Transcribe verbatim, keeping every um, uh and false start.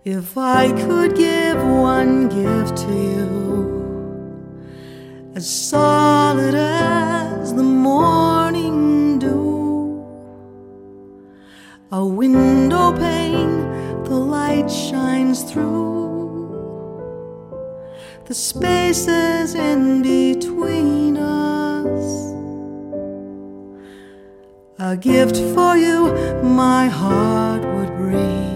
If I could give one gift to you, as solid as the morning dew, a window pane the light shines through, the spaces in between us, a gift for you my heart would breathe.